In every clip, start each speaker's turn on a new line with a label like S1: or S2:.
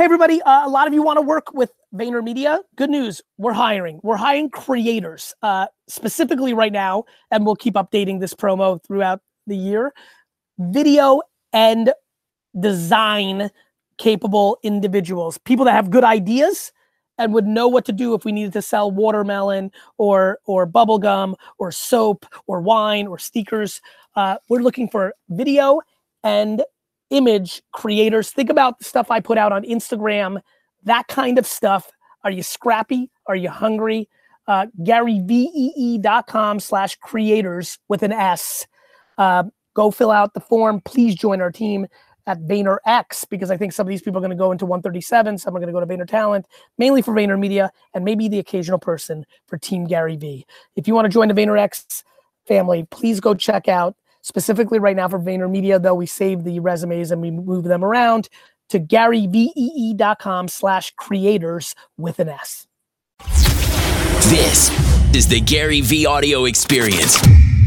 S1: everybody. A lot of you want to work with VaynerMedia. Good news, we're hiring. We're hiring creators, specifically right now, and we'll keep updating this promo throughout the year. Video and design capable individuals, people that have good ideas and would know what to do if we needed to sell watermelon or bubble gum or soap or wine or stickers. We're looking for video and image creators. Think about the stuff I put out on Instagram, that kind of stuff. Are you scrappy? Are you hungry? GaryVee.com/creators with an S. Go fill out the form. Please join our team at VaynerX, because I think some of these people are going to go into 137, some are going to go to Vayner Talent, mainly for VaynerMedia, and maybe the occasional person for Team Gary V. If you want to join the VaynerX family, please go check out, specifically right now for VaynerMedia, though we save the resumes and we move them around, to GaryVee.com/creators with an S.
S2: This is the Gary V audio experience.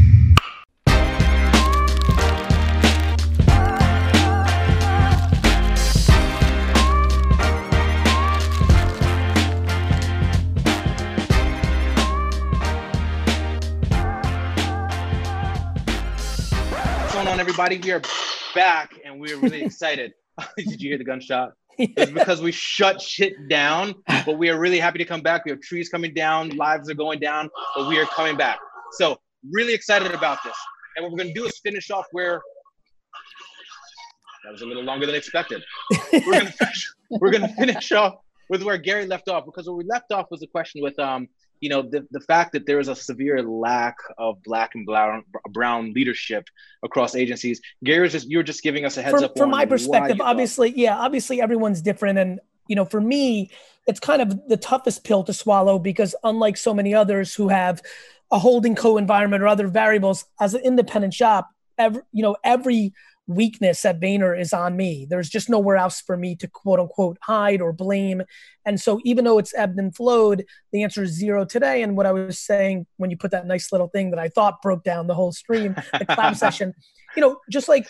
S3: Everybody, we are back and we're really excited. Did you hear the gunshot? It's because we shut shit down, but we are really happy to come back. We have trees coming down, lives are going down, but we are coming back. So really excited about this. And what we're going to do is finish off where that was a little longer than expected. We're going to finish off with where Gary left off, because what we left off was a question with the fact that there is a severe lack of black and brown leadership across agencies. Gary, you're just giving us a heads up.
S1: From my perspective, obviously everyone's different. And, for me, it's kind of the toughest pill to swallow, because unlike so many others who have a holding co-environment or other variables, as an independent shop, every weakness at Vayner is on me. There's just nowhere else for me to quote unquote hide or blame. And so even though it's ebbed and flowed, the answer is 0 today. And what I was saying when you put that nice little thing that I thought broke down the whole stream, the collab session, just like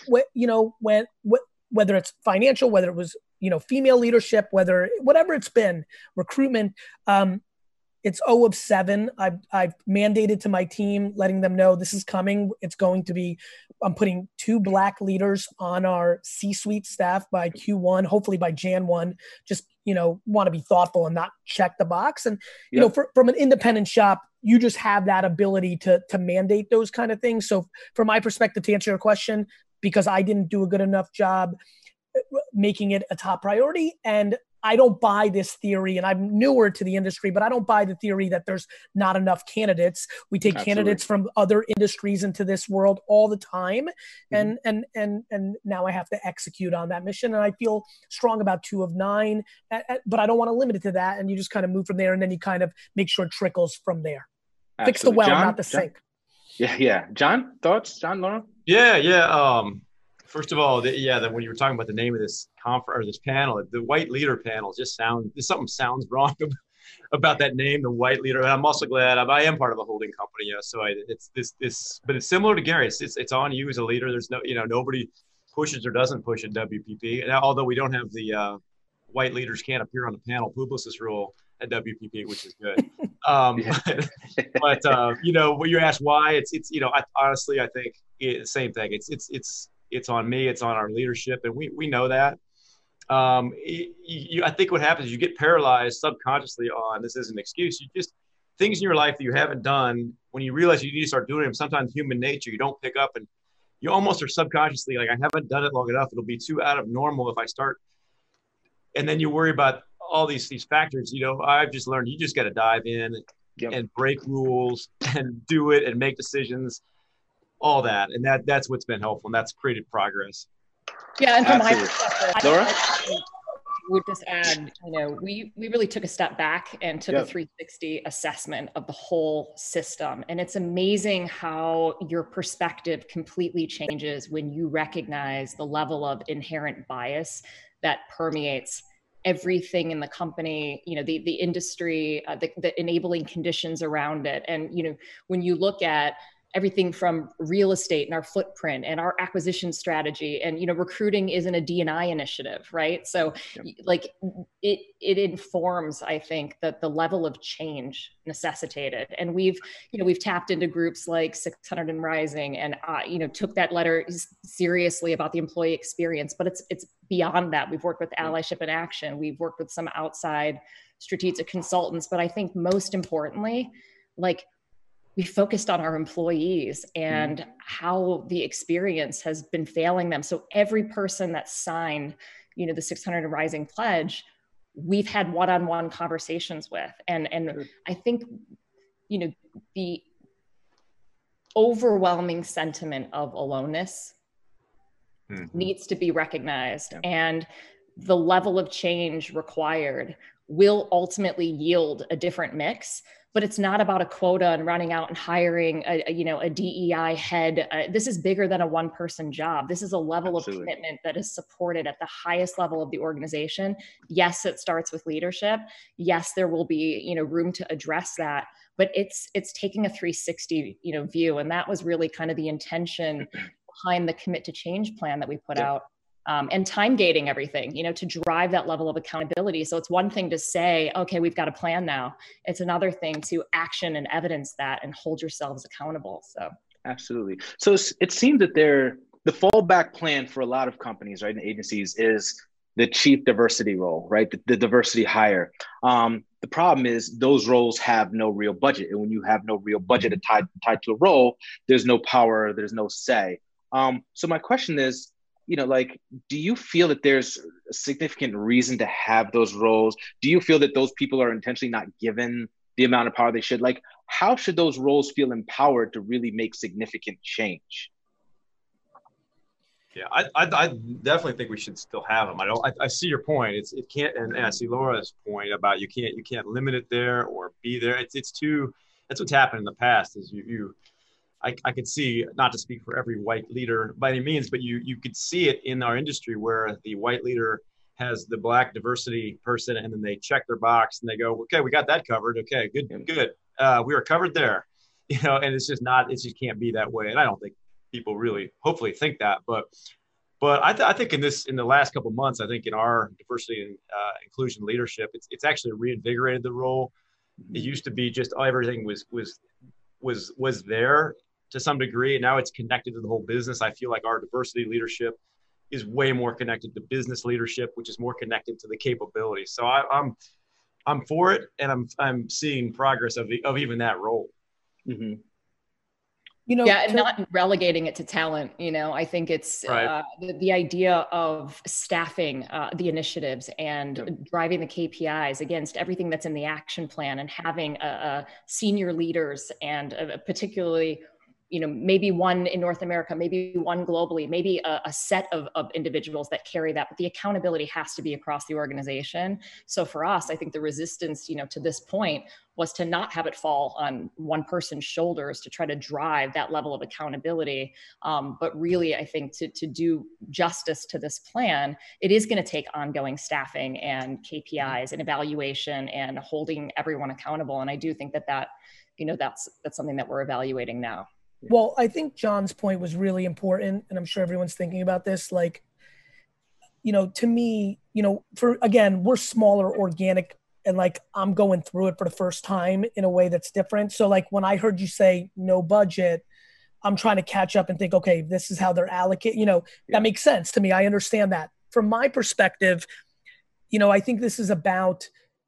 S1: whether it's financial, whether it was, female leadership, whatever it's been, recruitment, it's 0 of 7. I've mandated to my team, letting them know this is coming. It's going to be, I'm putting 2 black leaders on our C-suite staff by Q1, hopefully by Jan 1. Just, want to be thoughtful and not check the box. And, from an independent shop, you just have that ability to mandate those kind of things. So from my perspective, to answer your question, because I didn't do a good enough job making it a top priority, and I don't buy this theory, and I'm newer to the industry, but I don't buy the theory that there's not enough candidates. We take candidates from other industries into this world all the time. And now I have to execute on that mission. And I feel strong about 2 of 9, but I don't want to limit it to that. And you just kind of move from there, and then you kind of make sure it trickles from there. Absolutely. Fix the well, not the sink.
S3: Yeah. John, thoughts? John, Laura?
S4: Yeah. First of all, when you were talking about the name of this conference or this panel, the white leader panel something sounds wrong about that name, the white leader. And I'm also glad I am part of a holding company. So but it's similar to Gary. It's on you as a leader. There's nobody pushes or doesn't push at WPP. And although we don't have the white leaders can't appear on the panel publicist rule at WPP, which is good. But when you ask why, honestly, I think same thing. It's on me. It's on our leadership, and we know that. I think what happens is you get paralyzed subconsciously on, this is an excuse. You just, things in your life that you haven't done, when you realize you need to start doing them, sometimes human nature, you don't pick up, and you almost are subconsciously like, I haven't done it long enough. It'll be too out of normal if I start. And then you worry about all these factors. I've just learned you just got to dive in and break rules and do it and make decisions. All that, and that's what's been helpful, and that's created progress.
S5: Yeah, and from my perspective, Laura, I would just add, we really took a step back and took a 360 assessment of the whole system, and it's amazing how your perspective completely changes when you recognize the level of inherent bias that permeates everything in the company, the industry, the enabling conditions around it, and when you look at everything from real estate and our footprint and our acquisition strategy. And, recruiting isn't a D&I initiative, right? So like it informs, I think, that the level of change necessitated. And we've tapped into groups like 600 and Rising and, took that letter seriously about the employee experience, but it's beyond that. We've worked with Allyship in Action. We've worked with some outside strategic consultants, but I think most importantly, like, we focused on our employees and how the experience has been failing them. So every person that signed, the 600 and Rising pledge, we've had one-on-one conversations with. And I think, the overwhelming sentiment of aloneness needs to be recognized. And the level of change required will ultimately yield a different mix. But it's not about a quota and running out and hiring a DEI head. This is bigger than a one-person job. This is a level of commitment that is supported at the highest level of the organization. Yes, it starts with leadership. Yes, there will be room to address that. But it's taking a 360 view, and that was really kind of the intention behind the Commit to Change plan that we put out. And time gating everything, to drive that level of accountability. So it's one thing to say, okay, we've got a plan now. It's another thing to action and evidence that and hold yourselves accountable. So absolutely.
S3: So it seems that the fallback plan for a lot of companies, right, and agencies is the chief diversity role, right? The diversity hire. The problem is those roles have no real budget. And when you have no real budget tied to a role, there's no power, there's no say. So my question is, do you feel that there's a significant reason to have those roles? Do you feel that those people are intentionally not given the amount of power they should? Like, how should those roles feel empowered to really make significant change?
S4: Yeah, I definitely think we should still have them. I see your point. It can't, and I see Laura's point about you can't limit it there or be there. It's too. That's what's happened in the past. Is I could see, not to speak for every white leader by any means, but you could see it in our industry where the white leader has the Black diversity person, and then they check their box and they go, okay, we got that covered. Okay, good. We were covered there, and it's just can't be that way. And I don't think people really hopefully think that, but I think in the last couple of months, I think in our diversity and inclusion leadership, it's actually reinvigorated the role. It used to be just everything was there to some degree, and now it's connected to the whole business. I feel like our diversity leadership is way more connected to business leadership, which is more connected to the capabilities. So I'm for it, and I'm seeing progress of even that role.
S5: Mm-hmm. And not relegating it to talent. I think it's right. The idea of staffing the initiatives and driving the KPIs against everything that's in the action plan, and having senior leaders and particularly, maybe one in North America, maybe one globally, maybe a set of individuals that carry that, but the accountability has to be across the organization. So for us, I think the resistance, to this point was to not have it fall on one person's shoulders to try to drive that level of accountability. But really, I think to do justice to this plan, it is going to take ongoing staffing and KPIs and evaluation and holding everyone accountable. And I do think that that's something that we're evaluating now.
S1: Well, I think John's point was really important, and I'm sure everyone's thinking about this. Like, to me, we're smaller, organic, and like I'm going through it for the first time in a way that's different. So like when I heard you say no budget, I'm trying to catch up and think, okay, this is how they're allocated. That makes sense to me. I understand that. From my perspective, I think this is about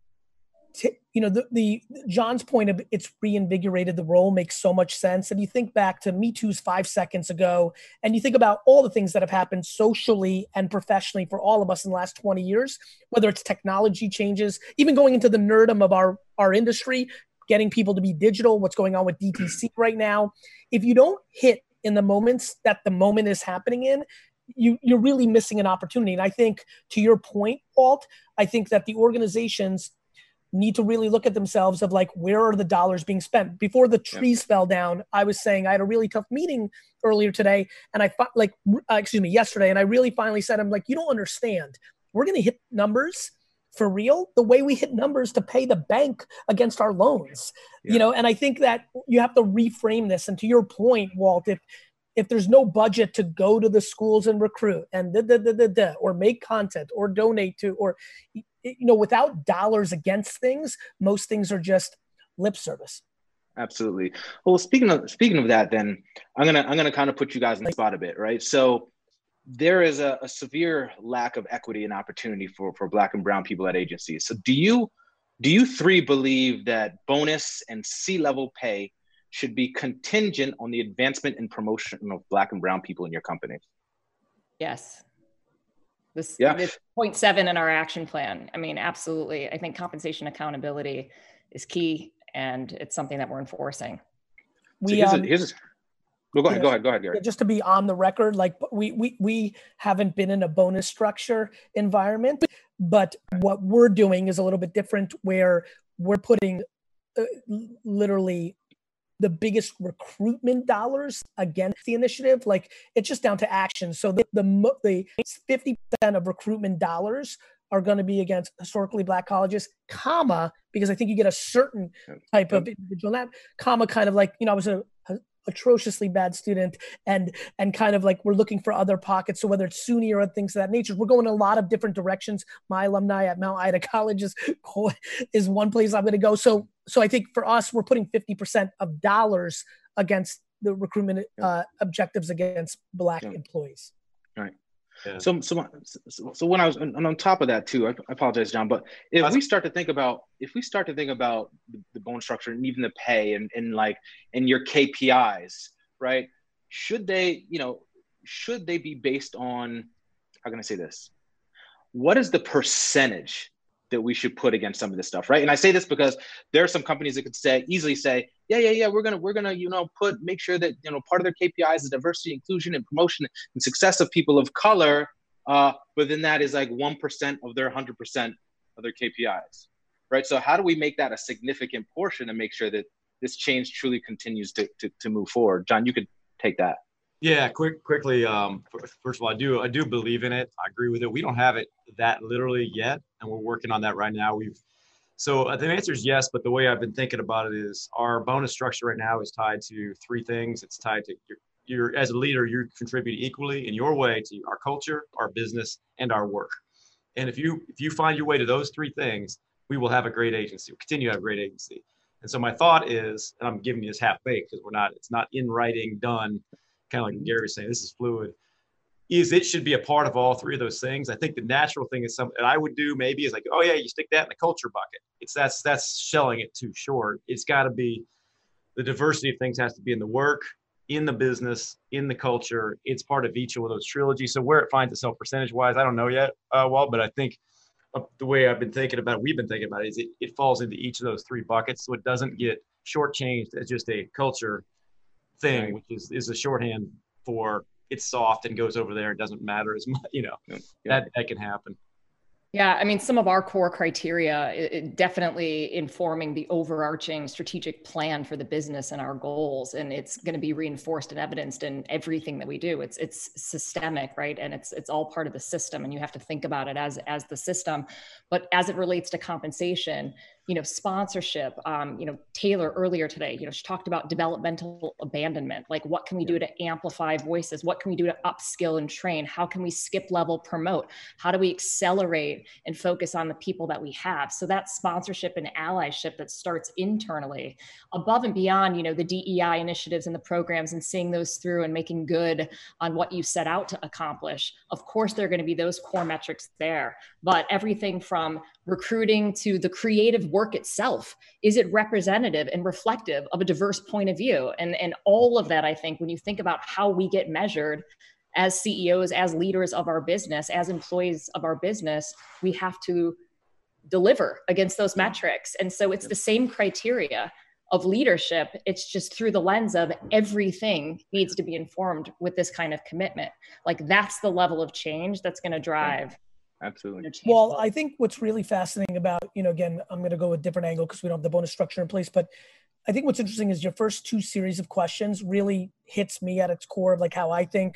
S1: the John's point of it's reinvigorated the role makes so much sense. And you think back to Me Too's 5 seconds ago, and you think about all the things that have happened socially and professionally for all of us in the last 20 years, whether it's technology changes, even going into the nerdum of our industry, getting people to be digital, what's going on with DTC right now. If you don't hit in the moments that the moment is happening in, you're really missing an opportunity. And I think to your point, Walt, I think that the organizations need to really look at themselves of like, where are the dollars being spent? Before the trees fell down, I was saying I had a really tough meeting earlier today, and yesterday, and I really finally said, I'm like, you don't understand. We're going to hit numbers for real, the way we hit numbers to pay the bank against our loans, and I think that you have to reframe this. And to your point, Walt, if there's no budget to go to the schools and recruit and or make content or donate to, or, without dollars against things, most things are just lip service.
S3: Absolutely. Well, speaking of that, then I'm gonna kind of put you guys on the spot a bit, right? So there is a severe lack of equity and opportunity for Black and brown people at agencies. So do you three believe that bonus and C-level pay should be contingent on the advancement and promotion of Black and brown people in your company?
S5: Yes. This 0.7 in our action plan. I mean, absolutely. I think compensation accountability is key, and it's something that we're enforcing.
S3: Go ahead, Gary.
S1: Just to be on the record, like we haven't been in a bonus structure environment, but what we're doing is a little bit different, where we're putting literally the biggest recruitment dollars against the initiative. Like, it's just down to action. So the 50% of recruitment dollars are going to be against historically Black colleges, because I think you get a certain type of individual, that kind of like, I was a atrociously bad student, and kind of like we're looking for other pockets. So whether it's SUNY or things of that nature, we're going in a lot of different directions. My alumni at Mount Ida College is one place I'm going to go. So I think for us, we're putting 50% of dollars against the recruitment objectives against Black employees.
S3: Right. Yeah. So when I was on top of that too, I apologize, John, but if we start to think about the bonus structure and even the pay and your KPIs, right? Should they be based on, how can I say this? What is the percentage that we should put against some of this stuff, right? And I say this because there are some companies that could easily say, we're gonna make sure that part of their KPIs is diversity, inclusion, and promotion and success of people of color, but then that is like 1% of their 100% of their KPIs, right? So how do we make that a significant portion and make sure that this change truly continues to move forward? John, you could take that.
S4: Yeah, quickly. First of all, I do believe in it. I agree with it. We don't have it that literally yet, and we're working on that right now. So the answer is yes, but the way I've been thinking about it is our bonus structure right now is tied to three things. It's tied to your as a leader, you contribute equally in your way to our culture, our business, and our work. And if you find your way to those three things, we will have a great agency. We'll continue to have a great agency. And so my thought is, and I'm giving you this half baked because it's not in writing done. Kind of like Gary was saying, this is fluid, is it should be a part of all three of those things. I think the natural thing is something that I would do maybe is like, oh yeah, you stick that in the culture bucket. That's shelling it too short. It's got to be, the diversity of things has to be in the work, in the business, in the culture. It's part of each of those trilogies. So where it finds itself percentage wise, I don't know yet, Walt, but I think the way we've been thinking about it is it falls into each of those three buckets. So it doesn't get shortchanged as just a culture thing, which is a shorthand for it's soft and goes over there. It doesn't matter as much, that can happen.
S5: Yeah, I mean, some of our core criteria, it definitely informing the overarching strategic plan for the business and our goals, and it's going to be reinforced and evidenced in everything that we do. It's systemic, right? And it's all part of the system, and you have to think about it as the system. But as it relates to compensation, sponsorship, Taylor earlier today, she talked about developmental abandonment. Like, what can we do to amplify voices? What can we do to upskill and train? How can we skip level promote? How do we accelerate and focus on the people that we have? So that sponsorship and allyship that starts internally, above and beyond, the DEI initiatives and the programs, and seeing those through and making good on what you set out to accomplish. Of course, there are going to be those core metrics there, but everything from recruiting to the creative work itself, is it representative and reflective of a diverse point of view? And all of that, I think, when you think about how we get measured as CEOs, as leaders of our business, as employees of our business, we have to deliver against those metrics. And so it's the same criteria of leadership. It's just through the lens of everything needs to be informed with this kind of commitment. Like, that's the level of change that's going to drive.
S3: Absolutely.
S1: Well, I think what's really fascinating about, again, I'm going to go a different angle because we don't have the bonus structure in place, but I think what's interesting is your first two series of questions really hits me at its core of like how I think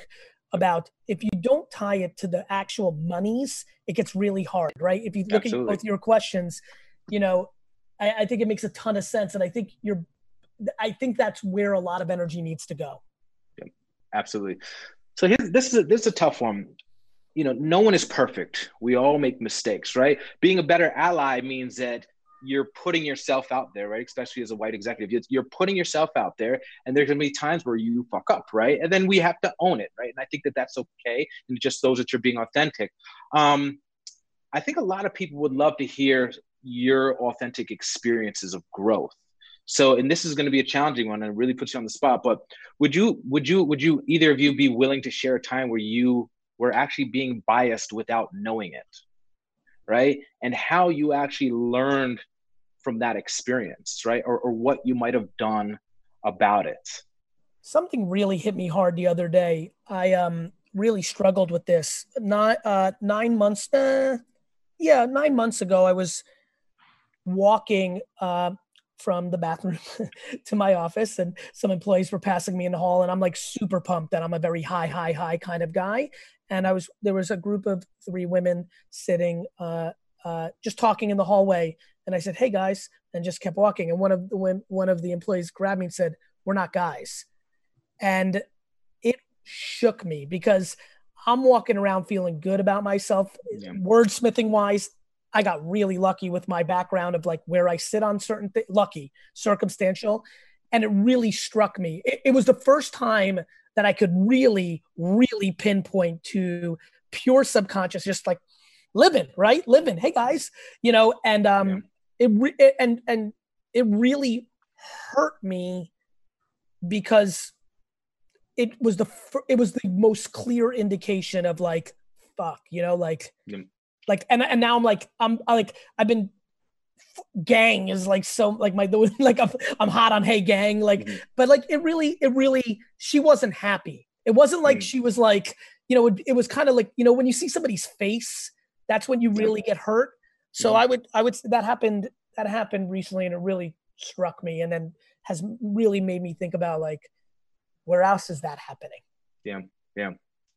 S1: about if you don't tie it to the actual monies, it gets really hard, right? If you look at both your questions, you know, I think it makes a ton of sense. And I think that's where a lot of energy needs to go.
S3: Yeah, absolutely. So this is a tough one. You know, no one is perfect. We all make mistakes, right? Being a better ally means that you're putting yourself out there, right? Especially as a white executive, you're putting yourself out there, and there's gonna be times where you fuck up, right? And then we have to own it, right? And I think that that's okay, and it just shows that you're being authentic. I think a lot of people would love to hear your authentic experiences of growth. So, and this is going to be a challenging one, and it really puts you on the spot. But would you either of you be willing to share a time where you were actually being biased without knowing it, right? And how you actually learned from that experience, right? Or what you might have done about it.
S1: Something really hit me hard the other day. I really struggled with this. 9 months, 9 months ago, I was walking from the bathroom to my office, and some employees were passing me in the hall, and I'm like super pumped that I'm a very high kind of guy. And there was a group of 3 women sitting, just talking in the hallway. And I said, "Hey guys," and just kept walking. And one of the employees grabbed me and said, "We're not guys." And it shook me because I'm walking around feeling good about myself. Yeah. Wordsmithing wise, I got really lucky with my background of like where I sit on certain things, lucky, circumstantial. And it really struck me. It was the first time that I could really, really pinpoint to pure subconscious, just like living, right? Living. Hey guys, you know, and it really hurt me because it was the most clear indication of like, fuck, you know, like, yeah. Like, and now I've been, gang is like, so like like I'm hot on Hey Gang. Like, but like, it really, she wasn't happy. It wasn't like she was like, you know, it was kind of like, you know, when you see somebody's face, that's when you really get hurt. So I would, that happened recently, and it really struck me, and then has really made me think about like, where else is that happening?
S3: Yeah. Yeah.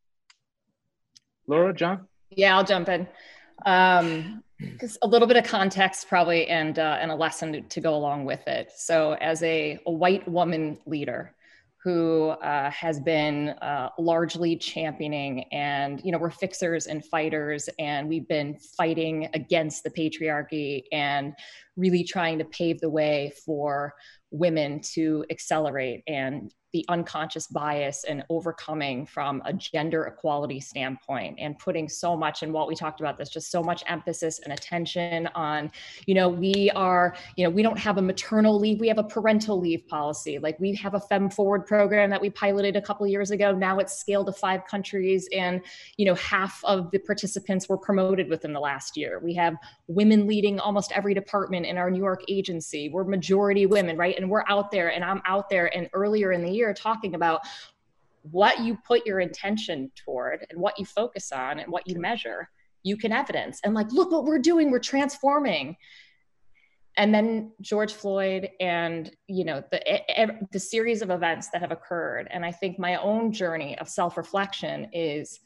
S3: Laura, John?
S5: Yeah, I'll jump in. Because a little bit of context probably, and a lesson to go along with it. So as a white woman leader who has been largely championing, and, you know, we're fixers and fighters, and we've been fighting against the patriarchy and really trying to pave the way for women to accelerate, and the unconscious bias and overcoming from a gender equality standpoint, and putting so much, and Walt, we talked about this, just so much emphasis and attention on, you know, we don't have a maternal leave, we have a parental leave policy. Like, we have a Fem Forward program that we piloted a couple of years ago. Now it's scaled to 5 countries, and, you know, half of the participants were promoted within the last year. We have women leading almost every department in our New York agency. We're majority women, right? And we're out there, and I'm out there, and earlier in the year talking about what you put your intention toward and what you focus on and what you measure, you can evidence. And like, look what we're doing, we're transforming. And then George Floyd, and, you know, the series of events that have occurred. And I think my own journey of self-reflection is,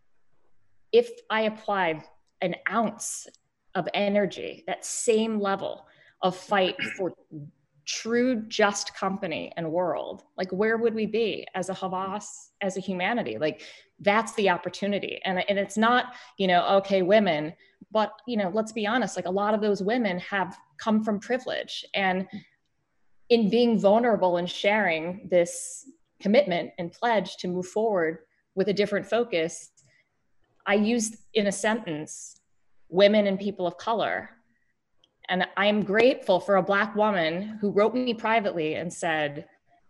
S5: if I applied an ounce of energy, that same level of fight for true just company and world, like, where would we be as a Havas, as a humanity? Like, that's the opportunity. And it's not, you know, okay, women, but, you know, let's be honest, like, a lot of those women have come from privilege, and in being vulnerable and sharing this commitment and pledge to move forward with a different focus, I used in a sentence, women and people of color. And I am grateful for a Black woman who wrote me privately and said,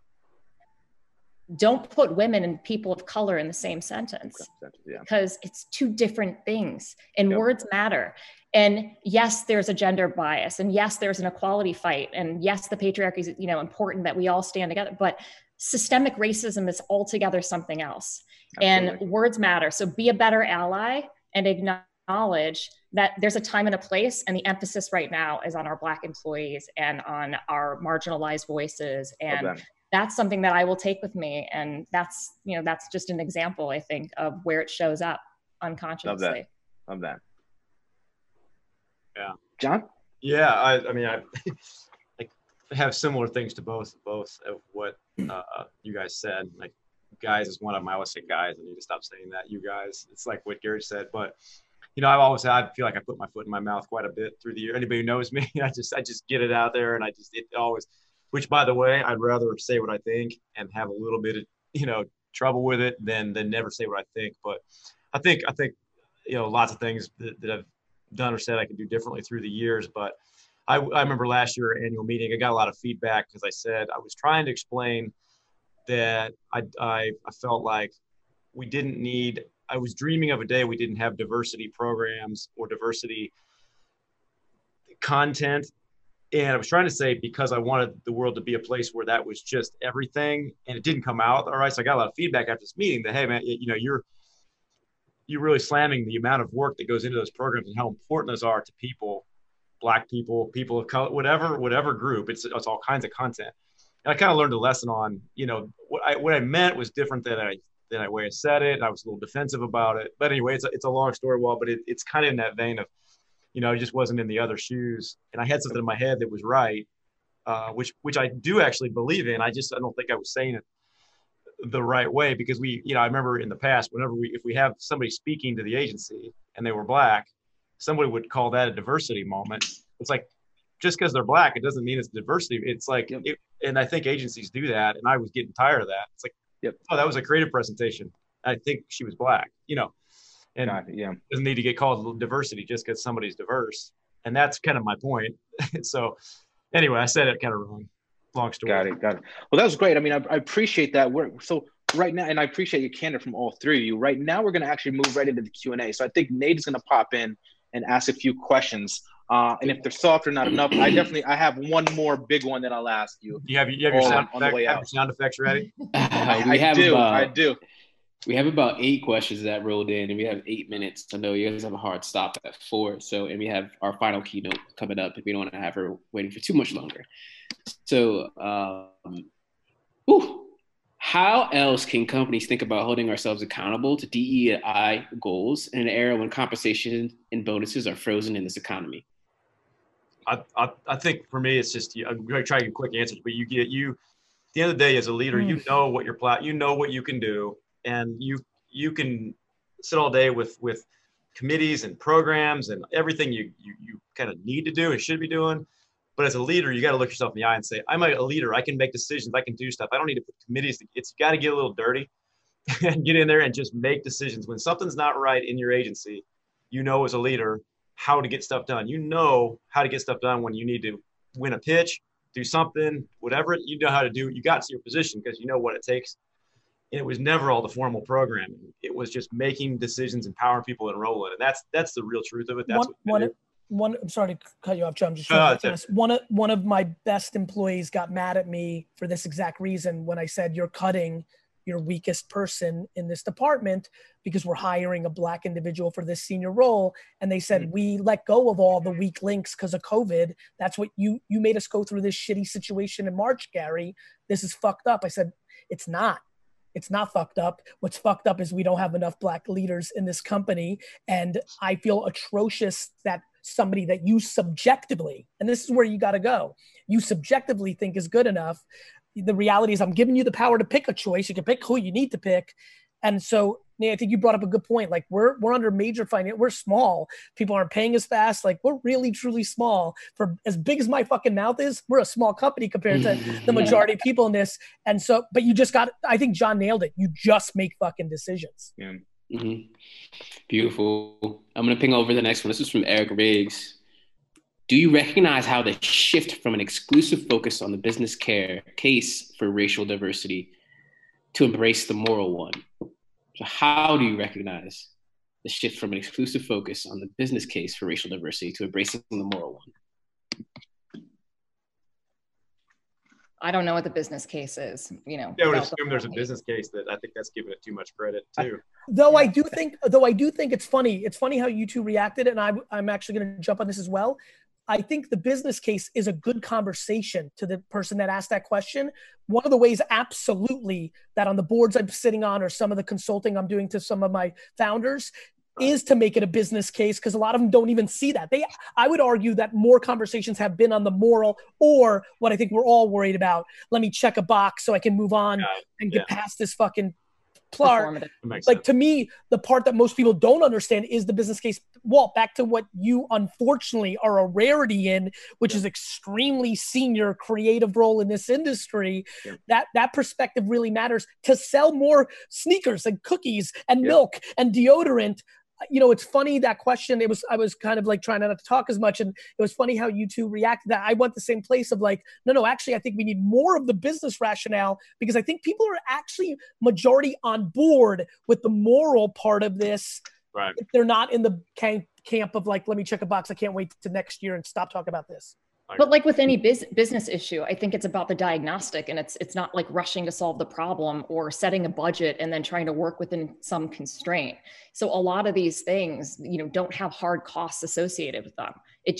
S5: don't put women and people of color in the same sentence, because it's 2 different things, and words matter. And yes, there's a gender bias, and yes, there's an equality fight, and yes, the patriarchy is, you know, important that we all stand together, but systemic racism is altogether something else. Absolutely. And words matter. So be a better ally and acknowledge that there's a time and a place, and the emphasis right now is on our Black employees and on our marginalized voices, and that's something that I will take with me. And that's just an example, I think, of where it shows up unconsciously.
S3: Love that.
S4: Yeah.
S3: John?
S4: Yeah. I mean, I have similar things to both of what you guys said. Like, guys is one of them. I always say guys. I need to stop saying that. You guys. It's like what Gary said. But I feel like I put my foot in my mouth quite a bit through the year. Anybody who knows me, I just get it out there, and it always. Which, by the way, I'd rather say what I think and have a little bit of trouble with it than never say what I think. But I think lots of things that I've done or said I can do differently through the years. But I remember last year annual meeting, I got a lot of feedback because I said I was trying to explain that I felt like we didn't need. I was dreaming of a day we didn't have diversity programs or diversity content. And I was trying to say, because I wanted the world to be a place where that was just everything, and it didn't come out. All right. So I got a lot of feedback after this meeting that, hey man, you're really slamming the amount of work that goes into those programs and how important those are to people, Black people, people of color, whatever group. It's all kinds of content. And I kind of learned a lesson on, what I meant was different than I way I said it. I was a little defensive about it, but anyway, it's a long story, but it's kind of in that vein of, I just wasn't in the other shoes, and I had something in my head that was right, which I do actually believe in. I don't think I was saying it the right way, because I remember in the past, if we have somebody speaking to the agency and they were Black, somebody would call that a diversity moment. It's like, just because they're Black, it doesn't mean it's diversity. It's like, and I think agencies do that, and I was getting tired of that. It's like, oh, that was a creative presentation. I think she was Black, and doesn't need to get called diversity just because somebody's diverse. And that's kind of my point. So anyway, I said it kind of wrong. Long story.
S3: Got it. Well, that was great. I mean, I appreciate that. So right now, and I appreciate your candor from all three of you. Right now, we're going to actually move right into the Q&A. So I think Nate is going to pop in and ask a few questions. And if they're soft or not enough, I have one more big one that I'll ask you.
S4: You have your sound effects ready?
S3: I do.
S6: We have about 8 questions that rolled in, and we have 8 minutes. I know you guys have a hard stop at 4. And we have our final keynote coming up, and we don't want to have her waiting for too much longer. So, how else can companies think about holding ourselves accountable to DEI goals in an era when compensation and bonuses are frozen in this economy?
S4: I think for me, it's just, I'm going to try to give quick answers, but at the end of the day, as a leader, you know what what you can do. And you can sit all day with committees and programs and everything you kind of need to do and should be doing. But as a leader, you got to look yourself in the eye and say, I'm a leader. I can make decisions. I can do stuff. I don't need to put committees. It's got to get a little dirty and get in there and just make decisions. When something's not right in your agency, as a leader how to get stuff done. How to get stuff done when you need to win a pitch, do something, whatever you know how to do. You got to your position because you know what it takes. And it was never all the formal programming. It was just making decisions, empowering people, and enrolling. And that's the real truth of it. That's
S1: I'm sorry to cut you off, John. I'm just trying to ask. One of my best employees got mad at me for this exact reason when I said you're cutting your weakest person in this department because we're hiring a Black individual for this senior role. And they said, we let go of all the weak links because of COVID. That's what you made us go through this shitty situation in March, Gary. This is fucked up. I said, it's not. It's not fucked up. What's fucked up is we don't have enough Black leaders in this company. And I feel atrocious that somebody that you subjectively, and this is where you got to go, you subjectively think is good enough. The reality is I'm giving you the power to pick a choice. You can pick who you need to pick. And so, Nate, I think you brought up a good point. Like we're under major we're small. People aren't paying as fast. Like we're really, truly small. For as big as my fucking mouth is, we're a small company compared to the majority of people in this. And so, but you just I think John nailed it. You just make fucking decisions.
S3: Yeah.
S6: Mm-hmm. Beautiful. I'm going to ping over the next one. This is from Eric Riggs. Do you recognize how the shift from an exclusive focus on the business case for racial diversity to embrace the moral one? So how do you recognize the shift from an exclusive focus on the business case for racial diversity to embracing the moral one?
S5: I don't know what the business case is,
S4: Yeah, I would assume there's a business case that I think that's giving it too much credit too.
S1: Though I do think it's funny. It's funny how you two reacted, and I'm actually going to jump on this as well. I think the business case is a good conversation to the person that asked that question. One of the ways, absolutely, that on the boards I'm sitting on or some of the consulting I'm doing to some of my founders is to make it a business case, because a lot of them don't even see that. I would argue that more conversations have been on the moral, or what I think we're all worried about. Let me check a box so I can move on and get past this fucking part. Like, to me, the part that most people don't understand is the business case. Well, back to what you unfortunately are a rarity in, which is extremely senior creative role in this industry. That perspective really matters to sell more sneakers and cookies and milk and deodorant. You know, it's funny, that question, I was kind of like trying not to talk as much, and it was funny how you two reacted. That I went the same place of like, no, actually, I think we need more of the business rationale, because I think people are actually majority on board with the moral part of this.
S4: Right.
S1: If they're not in the camp of like, let me check a box, I can't wait to next year and stop talking about this.
S5: But like with any business issue, I think it's about the diagnostic, and it's not like rushing to solve the problem or setting a budget and then trying to work within some constraint. So a lot of these things, you know, don't have hard costs associated with them. It's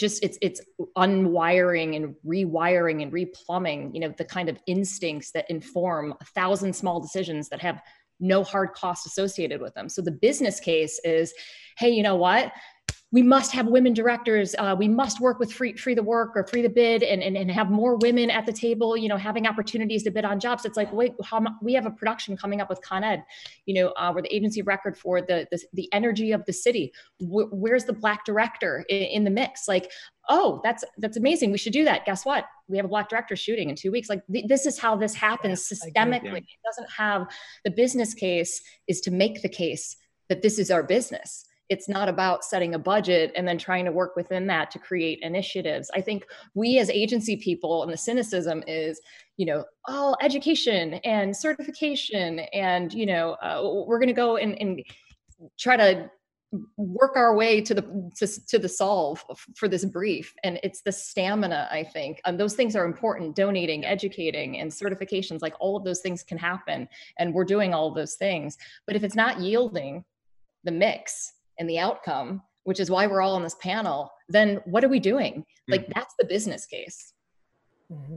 S5: unwiring and rewiring and replumbing, you know, the kind of instincts that inform 1,000 small decisions that have no hard costs associated with them. So the business case is, hey, you know what? We must have women directors. We must work with free the work or free the bid, and have more women at the table, you know, having opportunities to bid on jobs. It's like, wait, we have a production coming up with Con Ed, you know, we're the agency of record for the energy of the city. Where's the Black director in the mix? Like, oh, that's amazing. We should do that. Guess what? We have a Black director shooting in 2 weeks. Like, this is how this happens systemically. It doesn't have, the business case is to make the case that this is our business. It's not about setting a budget and then trying to work within that to create initiatives. I think we as agency people, and the cynicism is, you know, education and certification, and, you know, we're going to go and try to work our way to the solve for this brief. And it's the stamina, I think. And those things are important. Donating, educating, and certifications, like all of those things can happen. And we're doing all of those things. But if it's not yielding the mix and the outcome, which is why we're all on this panel, then what are we doing? Like, that's the business case.
S6: All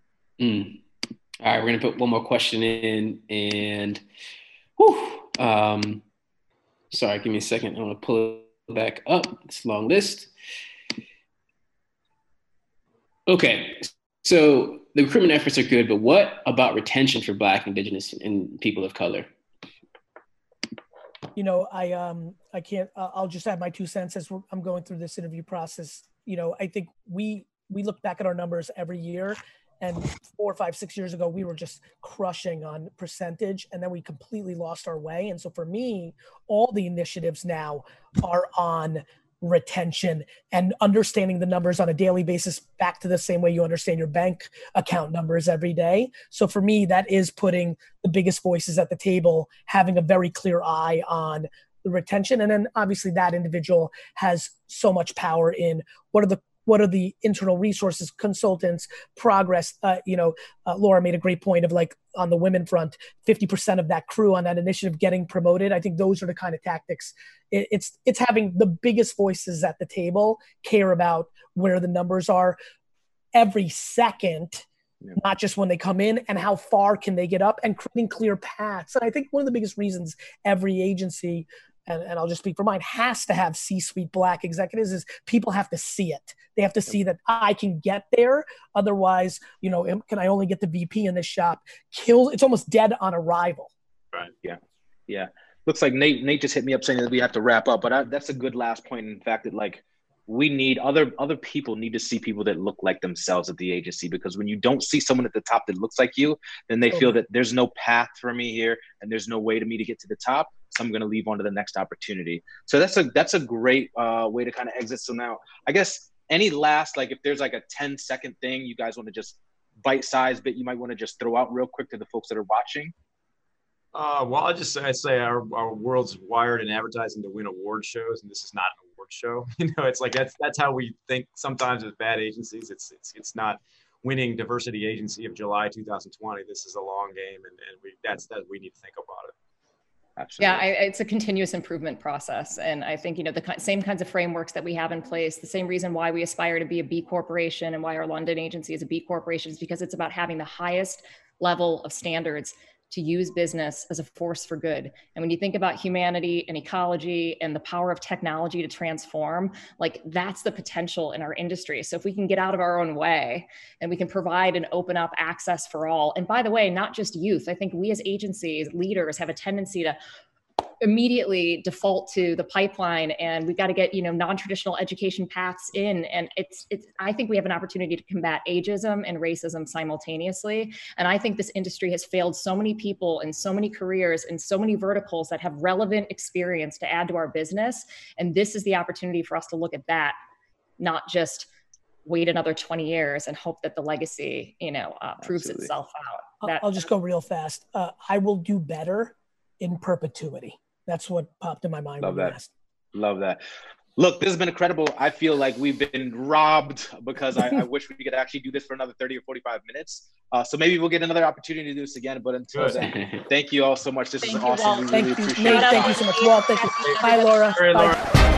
S6: right, we're gonna put one more question in, and sorry, give me a second. I want to pull it back up. This long list. Okay, so the recruitment efforts are good, but what about retention for Black, Indigenous, and people of color?
S1: You know, I can't, I'll just add my 2 cents as I'm going through this interview process. You know, I think we look back at our numbers every year, and 4, 5, 6 years ago, we were just crushing on percentage, and then we completely lost our way. And so for me, all the initiatives now are on retention and understanding the numbers on a daily basis, back to the same way you understand your bank account numbers every day. So for me, that is putting the biggest voices at the table, having a very clear eye on the retention. And then obviously that individual has so much power in what are the internal resources, consultants, progress. Laura made a great point of, like, on the women front, 50% of that crew on that initiative getting promoted. I think those are the kind of tactics. It's having the biggest voices at the table care about where the numbers are every second, not just when they come in, and how far can they get up, and creating clear paths. And I think one of the biggest reasons every agency, and I'll just speak for mine, has to have C-suite Black executives is people have to see it. They have to see that I can get there. Otherwise, you know, can I only get the VP in this shop? It's almost dead on arrival.
S3: Right. Yeah. Looks like Nate just hit me up saying that we have to wrap up, but that's a good last point. In fact, that, like, we need other people need to see people that look like themselves at the agency, because when you don't see someone at the top that looks like you, then they feel that there's no path for me here and there's no way to me to get to the top. So I'm going to leave on to the next opportunity. So that's a great way to kind of exit. So now, I guess, any last, like, if there's like a 10-second thing you guys want to just bite-size bit, you might want to just throw out real quick to the folks that are watching.
S4: Well, I say our world's wired in advertising to win award shows, and this is not an award show. You know, it's like that's how we think sometimes with bad agencies. It's not winning Diversity Agency of July 2020. This is a long game, and that's we need to think about it.
S3: Absolutely.
S5: Yeah, it's a continuous improvement process. And I think, the same kinds of frameworks that we have in place, the same reason why we aspire to be a B corporation and why our London agency is a B corporation is because it's about having the highest level of standards to use business as a force for good. And when you think about humanity and ecology and the power of technology to transform, like that's the potential in our industry. So if we can get out of our own way and we can provide and open up access for all, and by the way, not just youth, I think we as agencies, leaders have a tendency to immediately default to the pipeline, and we've got to get non-traditional education paths in. And it's I think we have an opportunity to combat ageism and racism simultaneously. And I think this industry has failed so many people in so many careers and so many verticals that have relevant experience to add to our business. And this is the opportunity for us to look at that, not just wait another 20 years and hope that the legacy proves
S3: Absolutely.
S5: itself out.
S1: I'll just go real fast. I will do better in perpetuity. That's what popped in my mind.
S3: Love that. Love that. Look, this has been incredible. I feel like we've been robbed because I wish we could actually do this for another 30 or 45 minutes. So maybe we'll get another opportunity to do this again. But until then, thank you all so much. This is awesome. We really appreciate it.
S1: Thank you so much, Walt. Thank you. Bye, Laura.
S4: All right,
S1: Bye.
S4: Laura.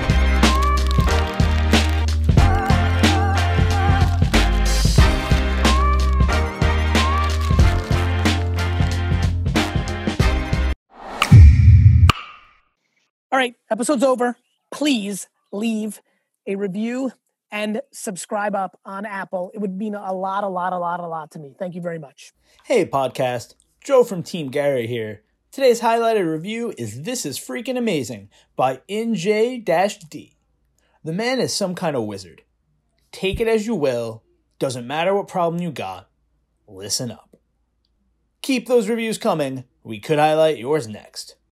S1: All right, episode's over. Please leave a review and subscribe up on Apple. It would mean a lot to me. Thank you very much.
S7: Hey, podcast. Joe from Team Gary here. Today's highlighted review is This Is Freaking Amazing by NJ-D. The man is some kind of wizard. Take it as you will. Doesn't matter what problem you got. Listen up. Keep those reviews coming. We could highlight yours next.